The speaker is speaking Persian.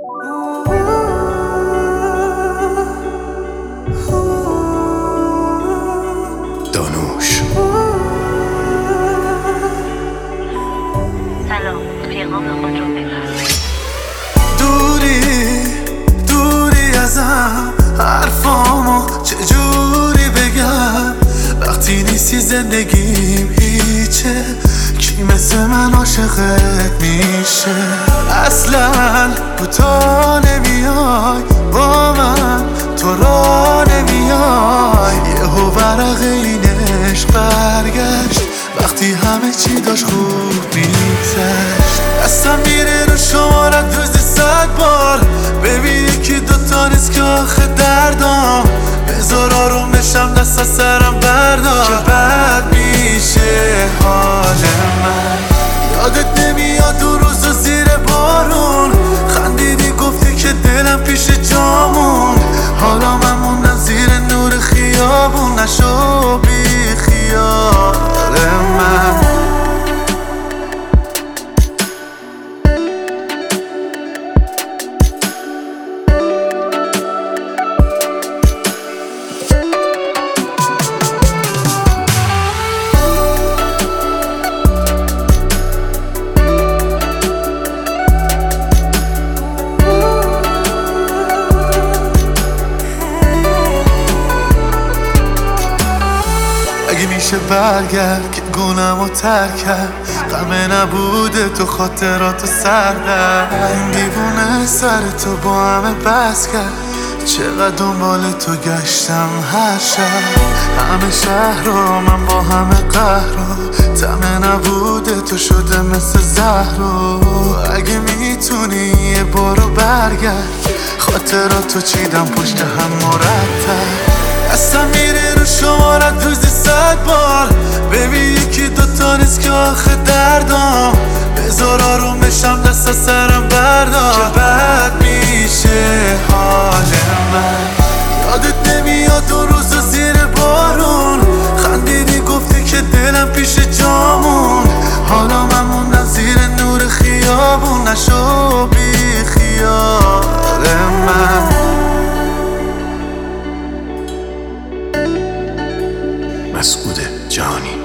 دانوش. سلام، پیغام خود رو بفرمایید. دوری ازم، حرفامو چجوری بگم وقتی نیستی زندگیم هیچه. کی مثل من عاشقت میشه؟ اصلا کوتا نمیای با من، تو را نمیای. یهو ورق این عشق برگشت وقتی همه چی داشت خوب میگذشت. دستم میره رو شمارت روزی 100 بار، ببینی که دوتا نیست که آخه دردام. بذار آرومشم دست از سرم بردار، که بد میشه حال من. یادت نمیاد دو روز و زیر بارون خندیدی گفتی که دلم پیش جامون. حالا من موندم زیر نور خیابون، نشو بی خیال من. اگه میشه برگرد که گونمو ترک کرد، غمه نبوده تو خاطراتو سردن. این دیوونه سر تو با همه بس کرد، چقدر دنبال تو گشتم هر شب. همه شهر رو من با همه قهر رو، طمع نبوده تو شده مثل زهر رو. اگه میتونی یه بارو برگرد، خاطراتو چیدم پشت هم مرتب. دستم میره رو شمارت روزی 100 بار، ببینی که دوتا نیست که آخه دردام. بذار آرومشم دست از سرم بردار، که بد میشه حال من. یادت نمیاد دو روز و زیر بارون خندیدی گفتی که دلم پیش جامون. حالا من موندم زیر نور خیابون، نشو بی خیال من. مسعود جهانی.